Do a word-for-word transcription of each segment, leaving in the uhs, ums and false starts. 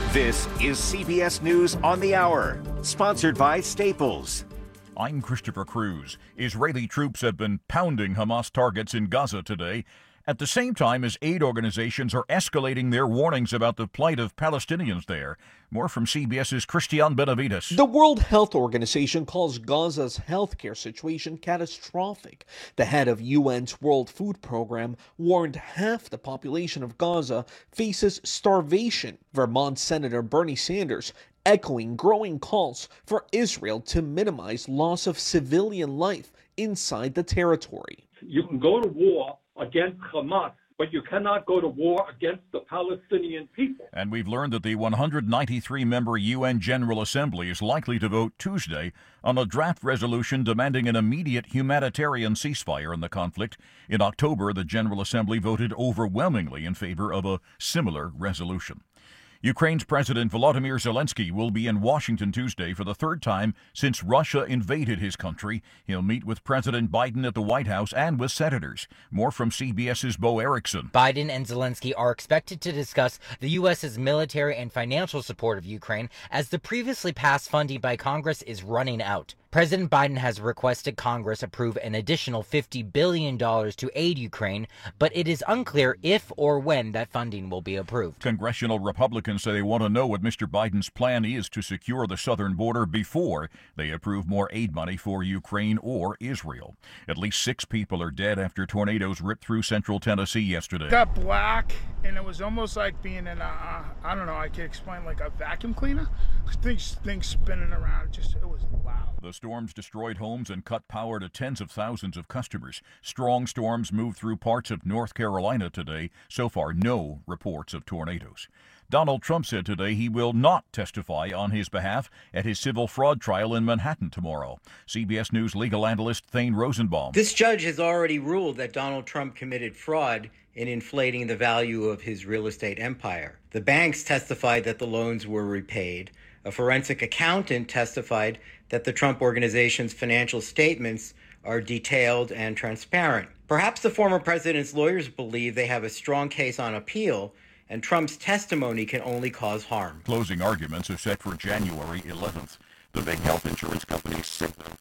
This is C B S News on the Hour, sponsored by Staples. I'm Christopher Cruz. Israeli troops have been pounding Hamas targets in Gaza today, at the same time as aid organizations are escalating their warnings about the plight of Palestinians there. More from CBS's Christian Benavides. The World Health Organization calls Gaza's healthcare situation catastrophic. The head of U N's World Food Program warned half the population of Gaza faces starvation. Vermont Senator Bernie Sanders echoing growing calls for Israel to minimize loss of civilian life inside the territory. You can go to war against Hamas, but you cannot go to war against the Palestinian people. And we've learned that the one hundred ninety-three member U N General Assembly is likely to vote Tuesday on a draft resolution demanding an immediate humanitarian ceasefire in the conflict. In October, the General Assembly voted overwhelmingly in favor of a similar resolution. Ukraine's President Volodymyr Zelensky will be in Washington Tuesday for the third time since Russia invaded his country. He'll meet with President Biden at the White House and with senators. More from CBS's Bo Erickson. Biden and Zelensky are expected to discuss the U S's military and financial support of Ukraine as the previously passed funding by Congress is running out. President Biden has requested Congress approve an additional fifty billion dollars to aid Ukraine, but it is unclear if or when that funding will be approved. Congressional Republicans say they want to know what Mister Biden's plan is to secure the southern border before they approve more aid money for Ukraine or Israel. At least six people are dead after tornadoes ripped through central Tennessee yesterday. It got black, and it was almost like being in a, I don't know, I can explain, like a vacuum cleaner. Things, things spinning around, just, it was loud. The storms destroyed homes and cut power to tens of thousands of customers. Strong storms moved through parts of North Carolina today. So far, no reports of tornadoes. Donald Trump said today he will not testify on his behalf at his civil fraud trial in Manhattan tomorrow. C B S News legal analyst Thane Rosenbaum. This judge has already ruled that Donald Trump committed fraud in inflating the value of his real estate empire. The banks testified that the loans were repaid. A forensic accountant testified that the Trump Organization's financial statements are detailed and transparent. Perhaps the former president's lawyers believe they have a strong case on appeal, and Trump's testimony can only cause harm. Closing arguments are set for January eleventh. The big health insurance company Cigna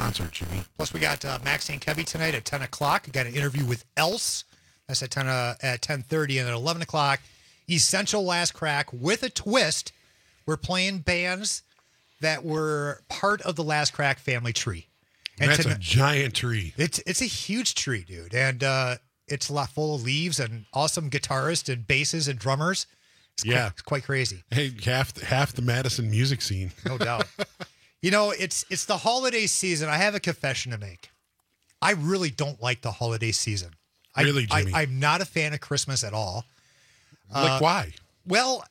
concert, Jimmy. Plus, we got uh, Maxine Kevy tonight at ten o'clock. We got an interview with Else. That's at ten uh, at ten thirty, and at eleven o'clock, Essential Last Crack with a twist. We're playing bands that were part of the Last Crack family tree. And That's to, a giant tree. It's it's a huge tree, dude, and uh, it's a lot full of leaves and awesome guitarists and basses and drummers. It's yeah, quite, it's quite crazy. Hey, half half the Madison music scene, no doubt. You know, it's it's the holiday season. I have a confession to make. I really don't like the holiday season. Really, I, Jimmy? I, I'm not a fan of Christmas at all. Like Uh, why? Well,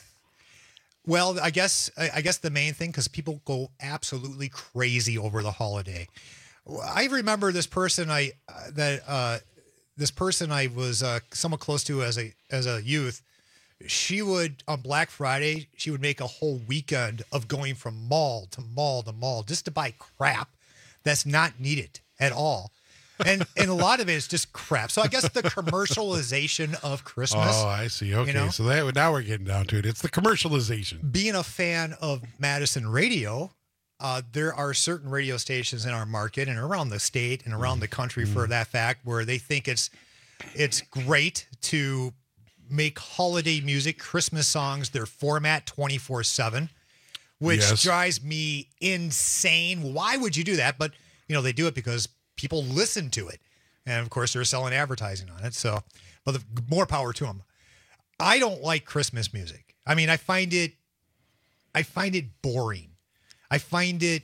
well, I guess I I guess the main thing, because people go absolutely crazy over the holiday. I remember this person I uh, that uh, this person I was uh, somewhat close to as a as a youth. She would on Black Friday, she would make a whole weekend of going from mall to mall to mall just to buy crap that's not needed at all. And and a lot of it is just crap. So I guess the commercialization of Christmas. Oh, I see. Okay, you know? so that now we're getting down to it. It's the commercialization. Being a fan of Madison radio, uh, there are certain radio stations in our market and around the state and around the country, Mm. for that fact, where they think it's it's great to make holiday music, Christmas songs, their format twenty-four seven, which Yes. drives me insane. Why would you do that? But, you know, they do it because people listen to it. And of course, they're selling advertising on it. So, but the, more power to them. I don't like Christmas music. I mean, I find it, I find it boring. I find it,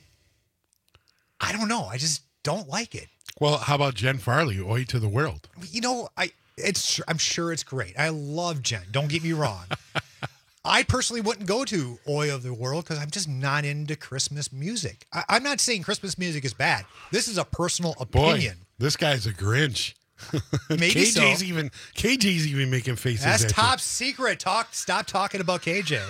I don't know. I just don't like it. Well, how about Jen Farley, Oi to the World? You know, I, it's, I'm sure it's great. I love Jen. Don't get me wrong. I personally wouldn't go to Oi of the World because I'm just not into Christmas music. I, I'm not saying Christmas music is bad. This is a personal Boy, opinion. this guy's a Grinch. Maybe K J's so. even K J's even making faces. That's at you. top secret. Talk. Stop talking about K J.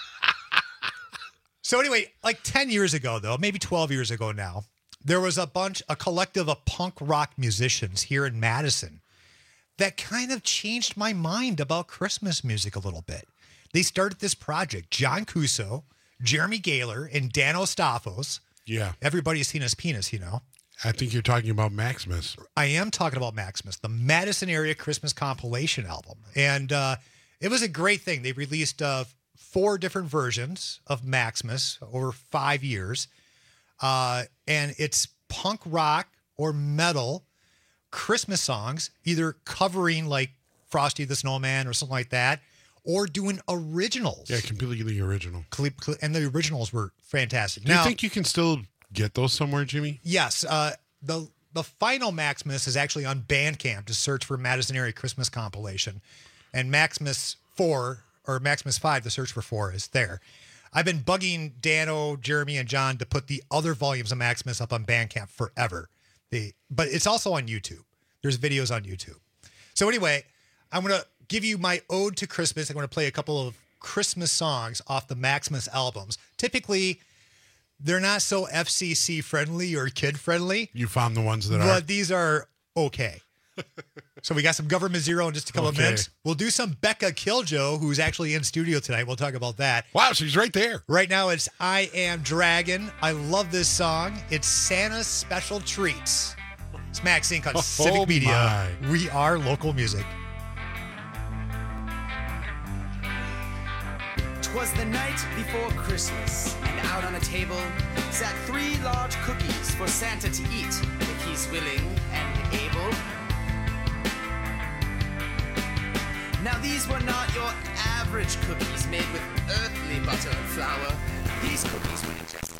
So anyway, like ten years ago, though, maybe twelve years ago now, there was a bunch, a collective of punk rock musicians here in Madison that kind of changed my mind about Christmas music a little bit. They started this project. John Cuso, Jeremy Gaylor, and Dan Ostafos. Yeah. Everybody's seen his penis, you know. I think you're talking about Maximus. I am talking about Maximus, the Madison area Christmas compilation album. And uh, it was a great thing. They released uh, four different versions of Maximus over five years. Uh, and it's punk rock or metal Christmas songs, either covering like Frosty the Snowman or something like that, or doing originals. Yeah, completely original. Cle- cle- And the originals were fantastic. Do now, you think you can still get those somewhere, Jimmy? yes, uh, the the final Maximus is actually on Bandcamp to search for Madison area Christmas compilation, and Maximus four or Maximus five, the search for four, is there. I've been bugging Dano, Jeremy, and John to put the other volumes of Maximus up on Bandcamp forever. The but it's also on YouTube. There's videos on YouTube. So anyway, I'm gonna give you my ode to Christmas. I'm gonna play a couple of Christmas songs off the Maximus albums. Typically, they're not so F C C friendly or kid friendly. You found the ones that but are. these are okay. So we got some Government Zero in just a couple Okay. of minutes. We'll do some Becca Killjoe, who's actually in studio tonight. We'll talk about that. Wow, she's right there. Right now it's I Am Dragon. I love this song. It's Santa's Special Treats. It's Max Inc. on Oh, Civic Media. my. We are local music. 'Twas the night before Christmas, and out on a table sat three large cookies for Santa to eat, if he's willing and able. Now these were not your average cookies made with earthly butter and flour. These cookies were just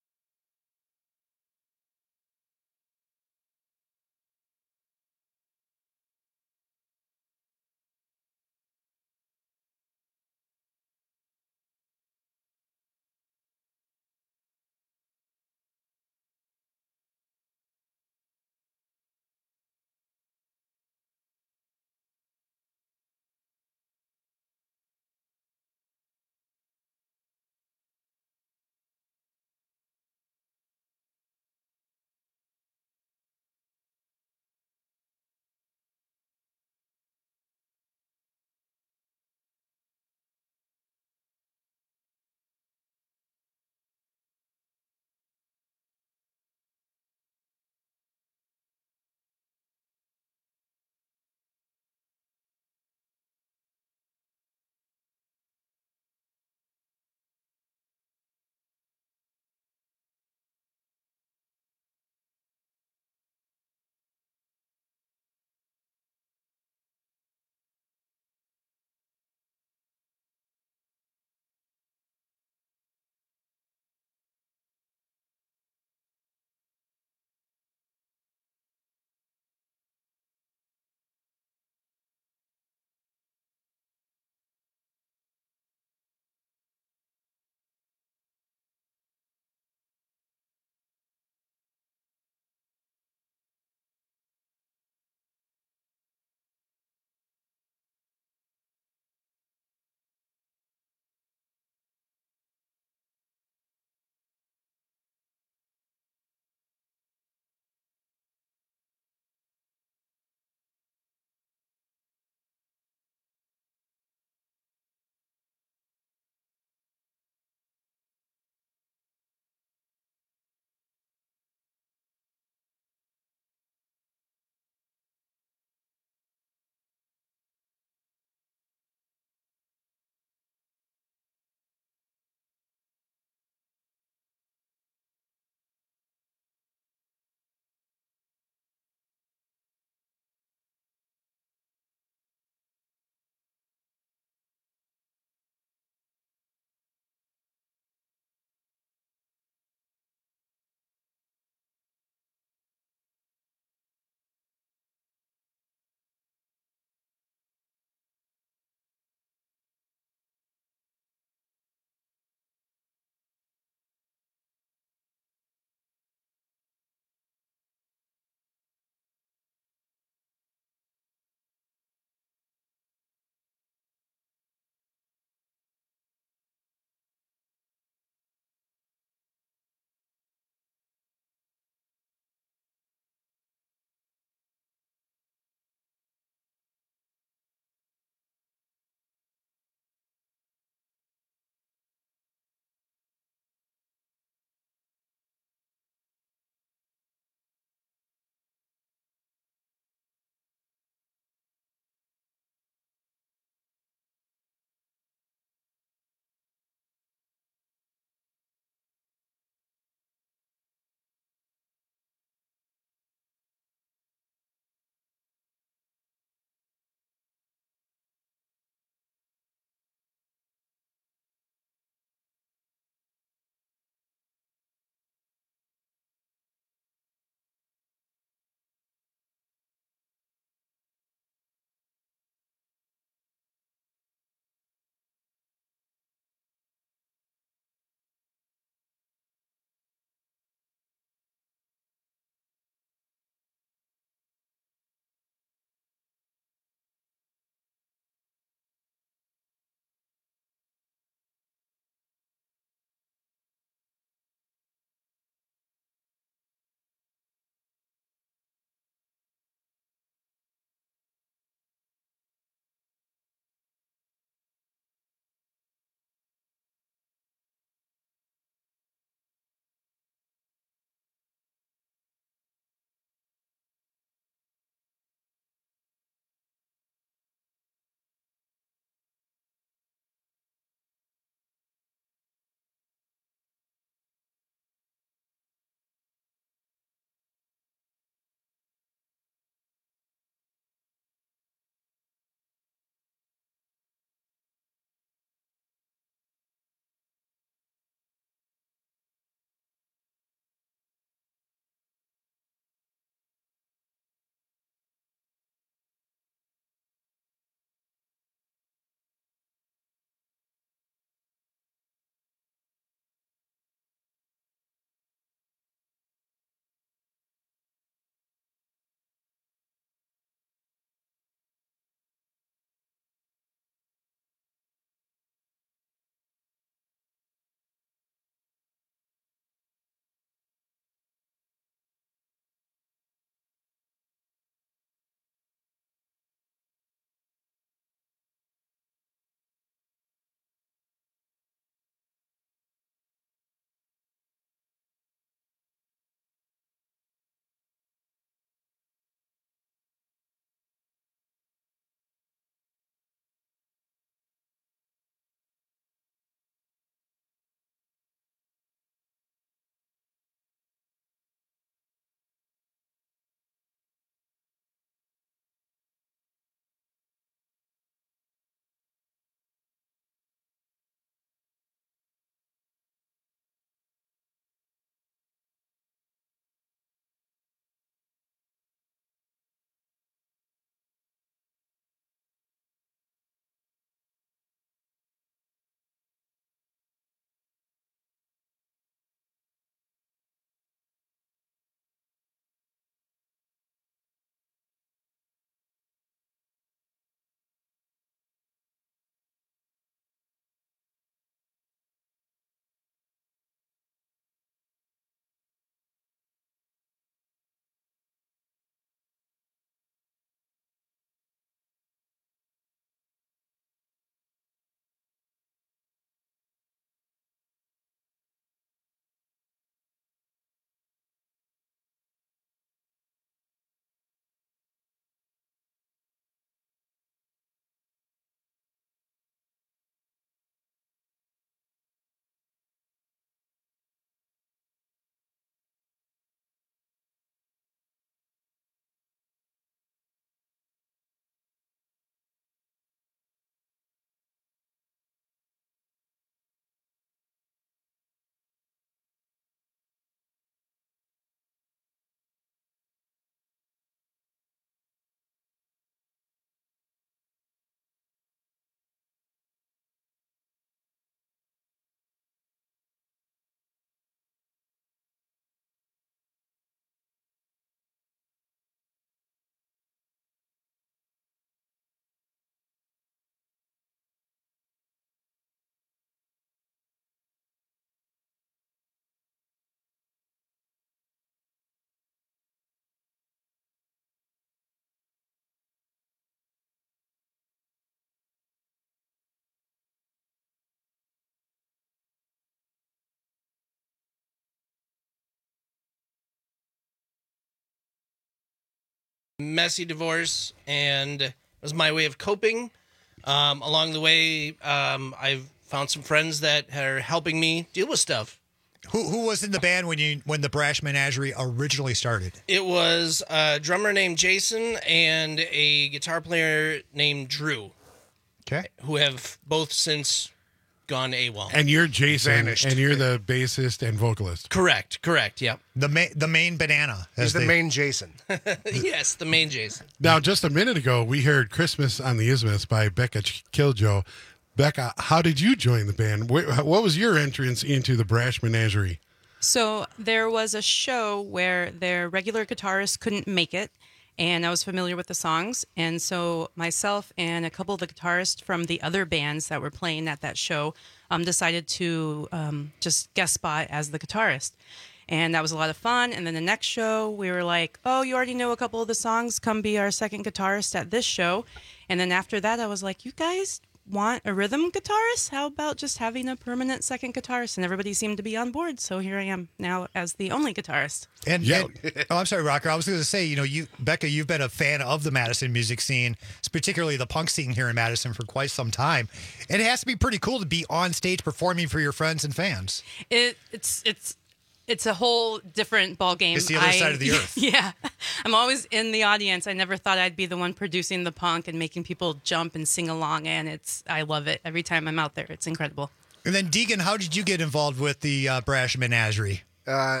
messy divorce, and it was my way of coping. Um, along the way, um, I've found some friends that are helping me deal with stuff. Who who was in the band when you when the Brash Menagerie originally started? It was a drummer named Jason and a guitar player named Drew. Okay. Who have both since gone AWOL. And you're Jason, Vanished. and you're the bassist and vocalist. Correct, correct, yeah. The main the main banana. He's as the they- main Jason. Yes, the main Jason. Now, just a minute ago, we heard Christmas on the Isthmus by Becca Ch- Killjoe. Becca, how did you join the band? Wh- What was your entrance into the Brash Menagerie? So there was a show where their regular guitarist couldn't make it, and I was familiar with the songs. And so myself and a couple of the guitarists from the other bands that were playing at that show um, decided to um, just guest spot as the guitarist. And that was a lot of fun. And then the next show, we were like, oh, you already know a couple of the songs. Come be our second guitarist at this show. And then after that, I was like, you guys want a rhythm guitarist? How about just having a permanent second guitarist? And everybody seemed to be on board. So here I am now as the only guitarist. And, Yeah. and- oh, I'm sorry, Rocker. I was going to say, you know, you, Becca, you've been a fan of the Madison music scene, particularly the punk scene here in Madison, for quite some time. And it has to be pretty cool to be on stage performing for your friends and fans. It, it's it's it's a whole different ball game. It's the other side of the earth. Yeah, I'm always in the audience. I never thought I'd be the one producing the punk and making people jump and sing along. And it's I love it every time I'm out there. It's incredible. And then, Deegan, how did you get involved with the uh, Brash Menagerie? Uh,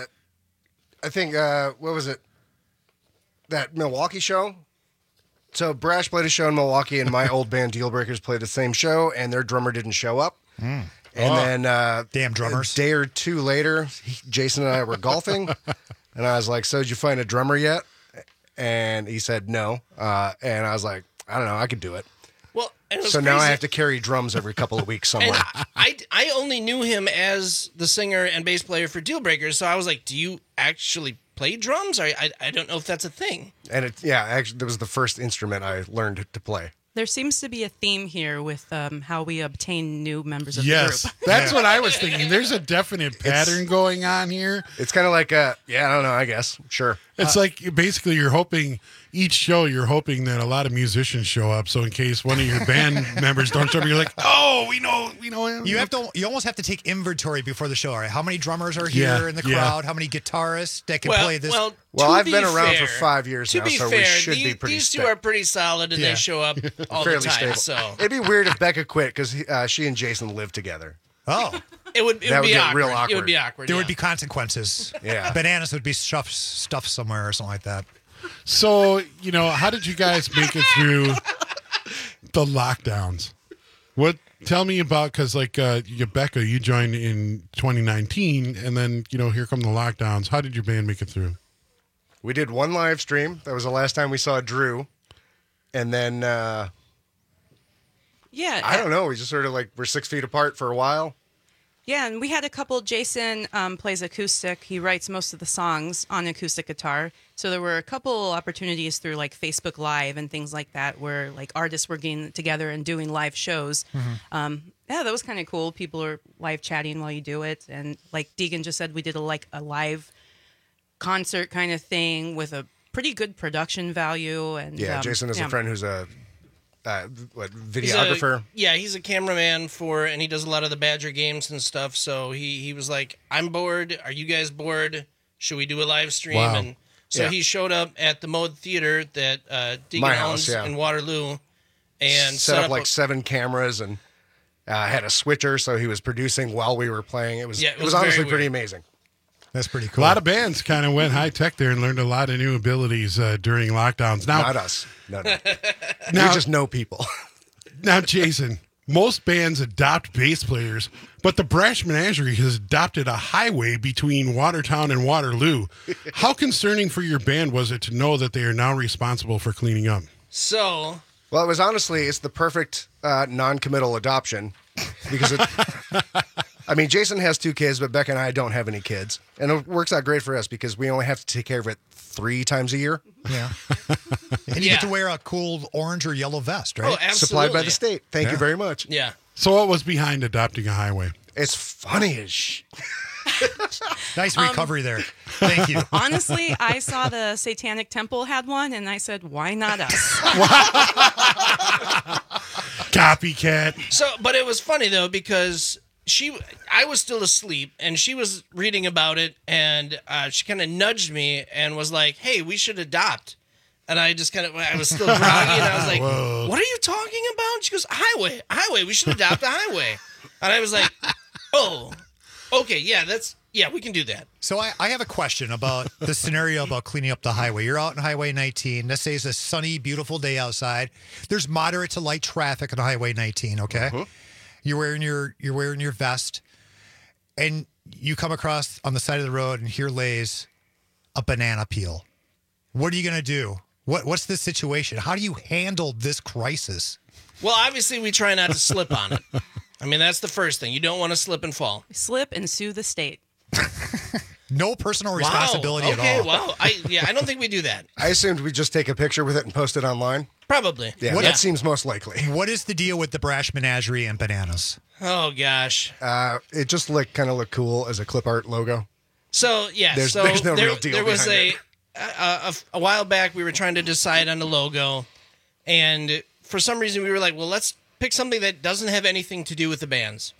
I think, uh, what was it? That Milwaukee show? So Brash played a show in Milwaukee, and my old band Deal Breakers played the same show, and their drummer didn't show up. Mm. And Oh. then uh, Damn drummers. a day or two later, he- Jason and I were golfing, and I was like, so did you find a drummer yet? And he said no. Uh, and I was like, I don't know, I could do it. Well, and it was So now I crazy. have to carry drums every couple of weeks And somewhere. I, I only knew him as the singer and bass player for Deal Breakers, so I was like, do you actually play drums? Or I, I don't know if that's a thing. And it, yeah, actually, that was the first instrument I learned to play. There seems to be a theme here with um, how we obtain new members of Yes, the group. that's what I was thinking. There's a definite pattern going on here. It's kind of like, uh, yeah, I don't know, I guess. Sure. It's like basically you're hoping each show you're hoping that a lot of musicians show up. So in case one of your band members don't show up, you're like, oh, we know, we know him. You have to. You almost have to take inventory before the show. All right, how many drummers are here Yeah, in the yeah. crowd? How many guitarists that can Well, play this? well, Well, to I've be been around fair- for five years to now, be so fair, we should these, be pretty These two sta- are pretty solid, and Yeah. they show up all the fairly time. stable. So It'd be weird if Becca quit because uh, she and Jason live together. oh, it would, it That would would be get awkward. real It would awkward. be awkward. there yeah. would be consequences. Yeah. Bananas would be stuffed stuffed somewhere or something like that. So, you know, how did you guys make it through the lockdowns? What tell me about because like uh you, Becca, you joined in twenty nineteen and then, you know, here come the lockdowns. How did your band make it through? We did one live stream. That was the last time we saw Drew. And then, uh, Yeah, I don't know, we just sort of like, we're six feet apart for a while. Yeah, and we had a couple. Jason um, plays acoustic. He writes most of the songs on acoustic guitar. So there were a couple opportunities through like Facebook Live and things like that where like artists were getting together and doing live shows. Um, yeah, that was kind of cool. People are live chatting while you do it. And like Deegan just said, we did a, like a live concert kind of thing with a pretty good production value. And Yeah, um, Jason is yeah. a friend who's a uh, what He's a- videographer. yeah, he's a cameraman for, and he does a lot of the Badger games and stuff. So he he was like, "I'm bored. Are you guys bored? Should we do a live stream?" Wow. And so Yeah. he showed up at the Mode Theater that uh, Deegan My owns house, yeah. in Waterloo, and set, up, like a- seven cameras and uh, had a switcher, so he was producing while we were playing. It was Yeah, it it was, was very honestly weird. pretty amazing. That's pretty A cool. lot of bands kind of went high tech there and learned a lot of new abilities uh, during lockdowns. Now, Not us. No, no. Now- we just know people. now, Jason, most bands adopt bass players, but the Brash Menagerie has adopted a highway between Watertown and Waterloo. How concerning for your band was it to know that they are now responsible for cleaning up? so Well, it was honestly, it's the perfect uh, non-committal adoption because it, I mean, Jason has two kids, but Becca and I don't have any kids. And it works out great for us because we only have to take care of it three times a year. Yeah. And you Yeah. get to wear a cool orange or yellow vest, right? oh, absolutely. Supplied by the state. Thank Yeah. you very much. Yeah. So, what was behind adopting a highway? It's funny as sh- Nice Um, recovery there. Thank you. Honestly, I saw the Satanic Temple had one, and I said, why not us? Copycat. So, but it was funny though because she, I was still asleep, and she was reading about it, and uh, she kind of nudged me and was like, "Hey, we should adopt." And I just kind of, I was still groggy, and I was like, Whoa. "What are you talking about?" She goes, "Highway, highway. We should adopt a highway." And I was like, "Oh, okay, yeah, that's yeah, we can do that." So I, I have a question about the scenario about cleaning up the highway. You're out on Highway nineteen. Let's say it's a sunny, beautiful day outside. There's moderate to light traffic on Highway nineteen. Okay, Uh-huh. you're wearing your you're wearing your vest, and you come across on the side of the road, and here lays a banana peel. What are you gonna do? What what's the situation? How do you handle this crisis? Well, obviously, we try not to slip on it. I mean, that's the first thing. You don't want to slip and fall. Slip and sue the state. No personal responsibility wow. at okay, all. wow. I yeah, I don't think we do that. I assumed we just take a picture with it and post it online. Probably. Yeah, What- that seems most likely. What is the deal with the Brash Menagerie and bananas? Oh gosh. Uh, it just looked kind of looked cool as a clip art logo. So yeah, There's- so there's no there, real deal there was a, behind a, a a while back we were trying to decide on the logo, and for some reason we were like, well, let's pick something that doesn't have anything to do with the bands.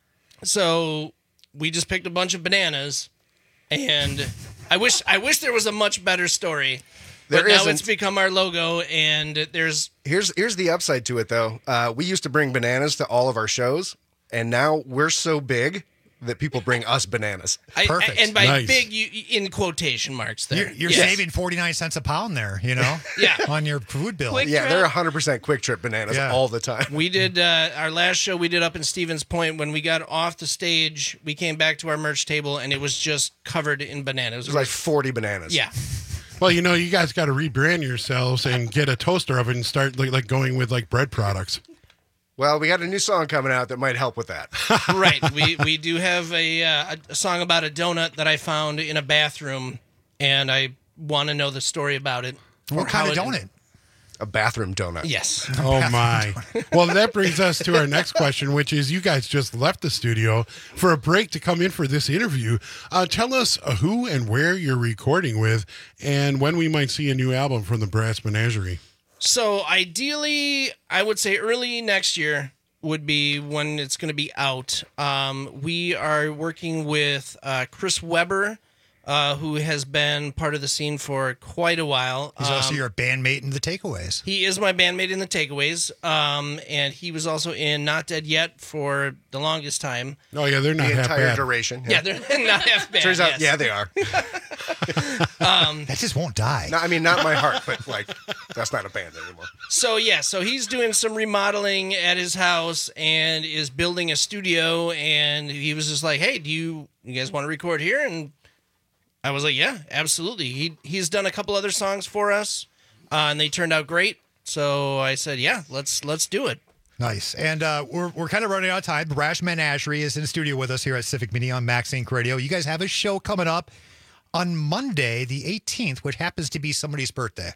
So we just picked a bunch of bananas, and I wish I wish there was a much better story. But There now isn't. it's become our logo, and there's Here's here's the upside to it though. Uh, we used to bring bananas to all of our shows, and now we're so big that people bring us bananas. I, Perfect. and by Nice. big, you in quotation marks there. You're, you're Yes. saving forty-nine cents a pound there, you know, Yeah. on your food bill. Quick Yeah, Trip. they're one hundred percent Quick Trip bananas Yeah. all the time. We did uh, our last show we did up in Stevens Point. When we got off the stage, we came back to our merch table, and it was just covered in bananas. There's like forty bananas. Yeah. Well, you know, you guys got to rebrand yourselves and get a toaster oven and start like, like going with like bread products. Well, we got a new song coming out that might help with that. Right. We we do have a, uh, a song about a donut that I found in a bathroom, and I want to know the story about it. What Or kind of how it- donut? A bathroom donut. Yes. Oh my. Well, that brings us to our next question, which is you guys just left the studio for a break to come in for this interview. Uh, tell us who and where you're recording with and when we might see a new album from the Brass Menagerie. So ideally, I would say early next year would be when it's going to be out. Um, we are working with uh, Chris Weber, uh, who has been part of the scene for quite a while. He's also Um, your bandmate in the Takeaways. He is my bandmate in the Takeaways, um, and he was also in Not Dead Yet for the longest time. Oh, yeah, they're not The half entire bad. duration. Yeah, they're not half bad. Turns out, yes. yeah, they are. That just won't die. No, I mean, not my heart, but like, that's not a band anymore. So yeah, so he's doing some remodeling at his house and is building a studio. And he was just like, "Hey, do you you guys want to record here?" And I was like, "Yeah, absolutely." He he's done a couple other songs for us, uh, and they turned out great. So I said, "Yeah, let's let's do it." Nice. And uh, we're, we're kind of running out of time. Brash Menagerie is in the studio with us here at Civic Mini on Max Inc Radio. You guys have a show coming up on Monday, the eighteenth, which happens to be somebody's birthday.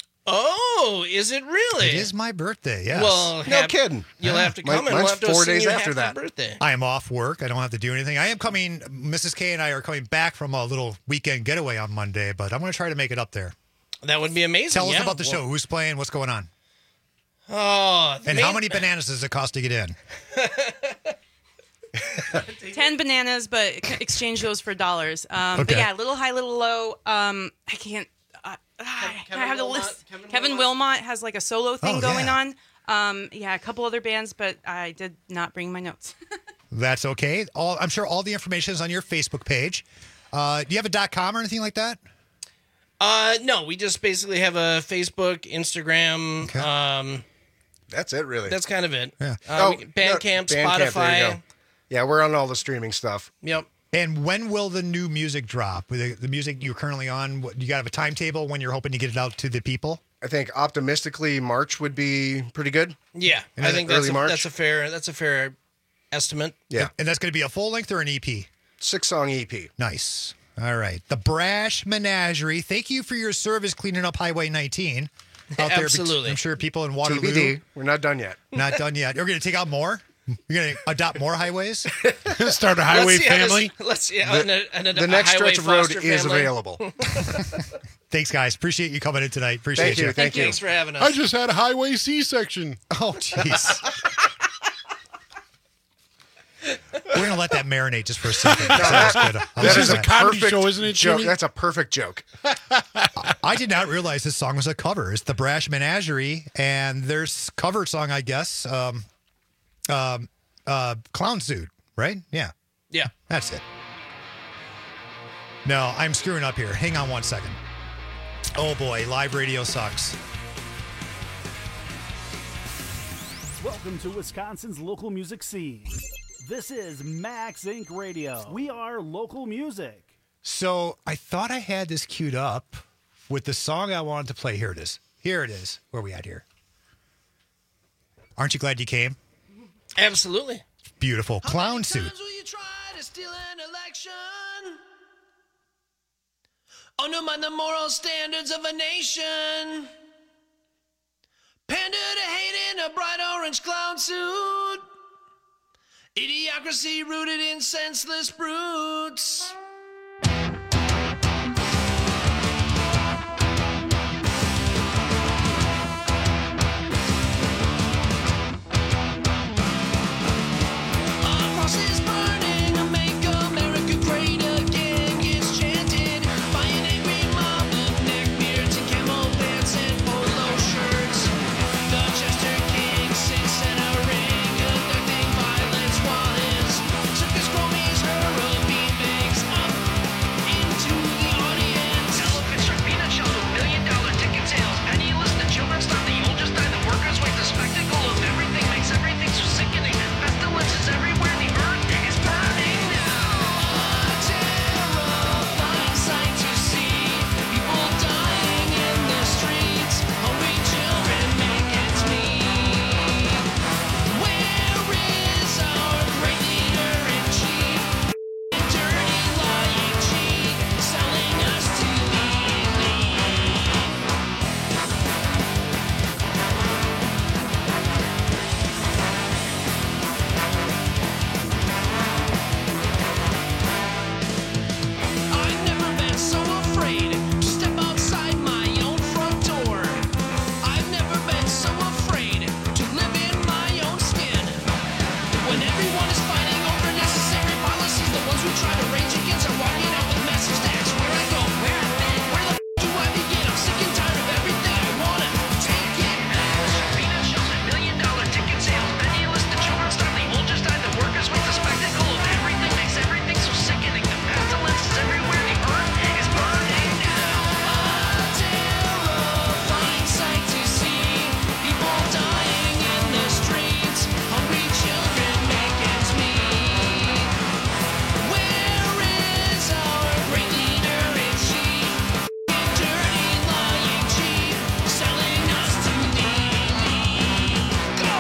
Oh, is it really? It is my birthday, yes. Well, No hap- kidding. You'll have to My- come and mine's we'll have to four sing days you after happy that. birthday. I am off work. I don't have to do anything. I am coming, Missus K and I are coming back from a little weekend getaway on Monday, but I'm going to try to make it up there. That would be amazing. Tell us yeah. about the Well- show. Who's playing? What's going on? Oh, And main- how many bananas does it cost to get in? Ten bananas, but c- exchange those for dollars. Um, But Okay. yeah, little high, little low. Um, I can't. Uh, I Kevin have the Wilmot- list. Kevin Kevin, Wilmot. Wilmot has like a solo thing Oh, going yeah. on. Um, yeah, a couple other bands, but I did not bring my notes. That's okay. All I'm sure all the information is on your Facebook page. Uh, do you have a .com or anything like that? Uh, no, we just basically have a Facebook, Instagram. Okay. Um, That's it, really. that's kind of it. Yeah. Uh, Oh, we- Bandcamp, no, Bandcamp, there you Spotify. go. Yeah, we're on all the streaming stuff. Yep. And when will the new music drop? The, the music you're currently on, what, you got to have a timetable when you're hoping to get it out to the people? I think optimistically March would be pretty good. Yeah, And I is it think that's early a, March? that's a fair that's a fair estimate. Yeah. And that's going to be a full length or an E P? Six song E P. Nice. All right. The Brash Menagerie. Thank you for your service cleaning up Highway nineteen. Out there. Absolutely. I'm sure people in Waterloo. T B D. We're not done yet. Not done yet. You're going to take out more? You're going to adopt more highways? Start a highway let's see how this- family? let's see. how- The, and a- and a- the a next highway stretch of road foster is family. available. Thanks, guys. Appreciate you coming in tonight. Appreciate Thank you, you. thank you. Thanks for having us. I just had a highway C-section. Oh, jeez. We're going to let that marinate just for a second. No, That was that- good. I This like is a that. comedy perfect show, isn't it, joke. Jimmy? That's a perfect joke. I did not realize this song was a cover. It's the Brash Menagerie, and there's cover song, I guess. Um, um, uh, Clown Suit, right? Yeah, Yeah. that's it. No, I'm screwing up here. Hang on one second. Oh boy, live radio sucks. Welcome to Wisconsin's local music scene. This is Max Inc Radio. We are local music. So I thought I had this queued up with the song I wanted to play. Here it is. Here it is. Where are we at here? Aren't you glad you came? Absolutely. Beautiful. Clown Suit. Will you try to steal an election? Undermine the moral standards of a nation. Pander to hate in a bright orange clown suit. Idiocracy rooted in senseless brutes. Our cross is burning, make America great again. Gets chanted by an angry mob of neckbeards and camel pants and polo shirts. The Chester King sits in a ring, conducting violence while his circus cronies hurl beanbags up into the audience. Elephant shark peanut shells with million dollar ticket sales. Penniless, the children starve, the old just die, the workers wait. The spectacle of everything makes everything so sickening. Pestilence is everywhere, the earth is burning now. A terrifying sight to see. People dying in the streets. Hungry children make ends meet. Where is our great leader in chief? Dirty, lying cheat, selling us to the elite. I've never been so afraid to step outside my own front door. I've never been so afraid to live in my own skin. When everyone is fighting over necessary policies, the ones who try to rage against are walking out with massive stacks. Where I go, where I've been, where the f- do I begin? I'm sick and tired of everything. I wanna take it back. Peanut shells and million dollar ticket sales. Penniless, the children starve, the old just die, the workers wait. The spectacle of everything makes everything so sickening. The pestilence is everywhere, the earth is burning now. A terrifying sight to see. People dying in the streets. Hungry children make ends meet. Where is our great leader in chief? Dirty, lying cheap, selling us to the elite. Go!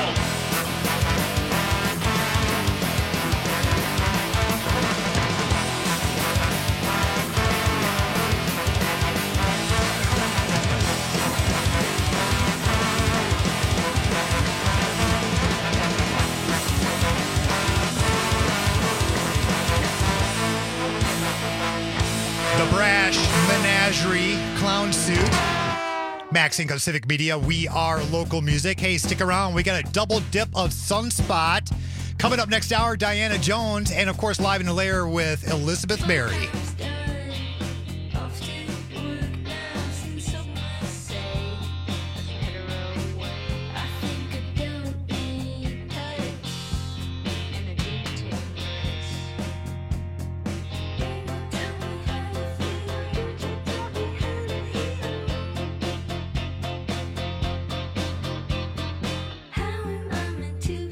The Brash Menagerie Clown Suit. Max Inc. of Civic Media. We are local music. Hey, stick around. We got a double dip of Sunspot. Coming up next hour, Diana Jones. And of course, live in the lair with Elizabeth Berry.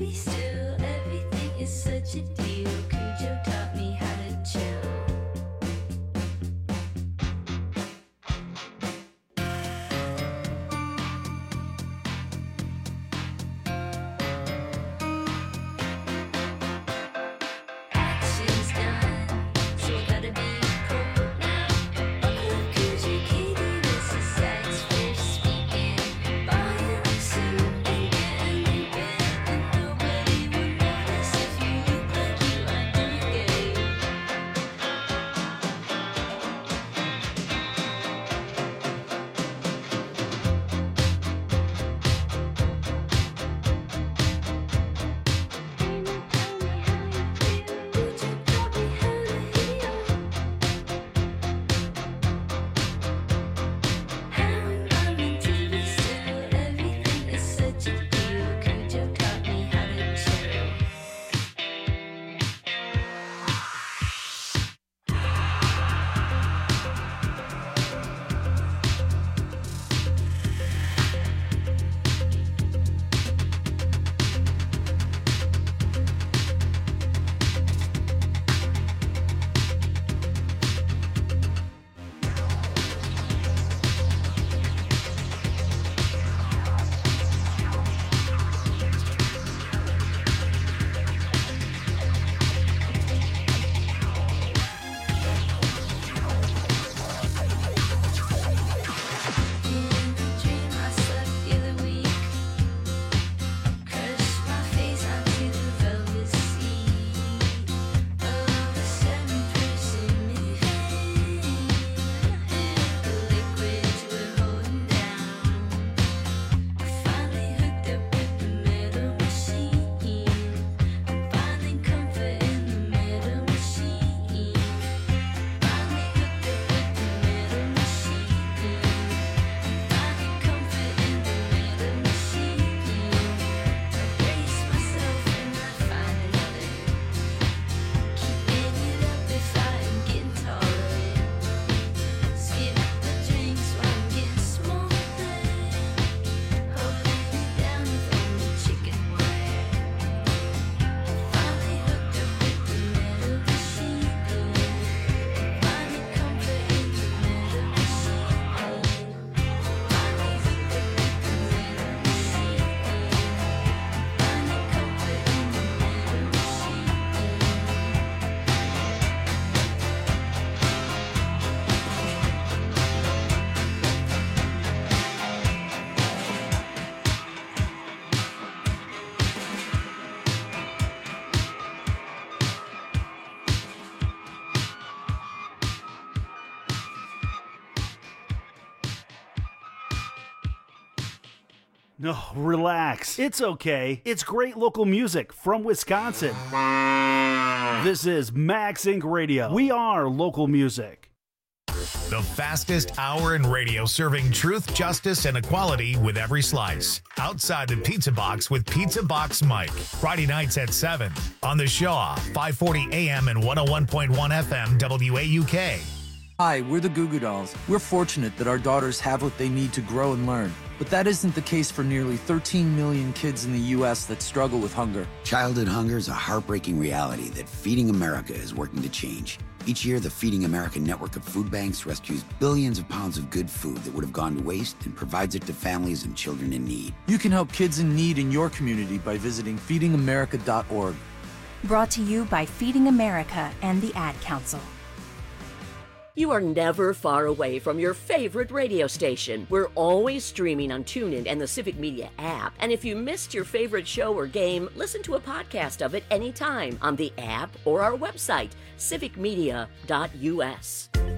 Such a deal. Cujo taught me how to chill. No, relax. It's okay. It's great local music from Wisconsin. This is Max Incorporated. Radio. We are local music. The fastest hour in radio, serving truth, justice, and equality with every slice. Outside the Pizza Box with Pizza Box Mike. Friday nights at seven on the Shaw, five forty A M and one oh one point one F M W A U K. Hi, we're the Goo Goo Dolls. We're fortunate that our daughters have what they need to grow and learn. But that isn't the case for nearly thirteen million kids in the U S that struggle with hunger. Childhood hunger is a heartbreaking reality that Feeding America is working to change. Each year, the Feeding America network of food banks rescues billions of pounds of good food that would have gone to waste and provides it to families and children in need. You can help kids in need in your community by visiting feeding america dot org. Brought to you by Feeding America and the Ad Council. You are never far away from your favorite radio station. We're always streaming on TuneIn and the Civic Media app. And if you missed your favorite show or game, listen to a podcast of it anytime on the app or our website, civic media dot U S.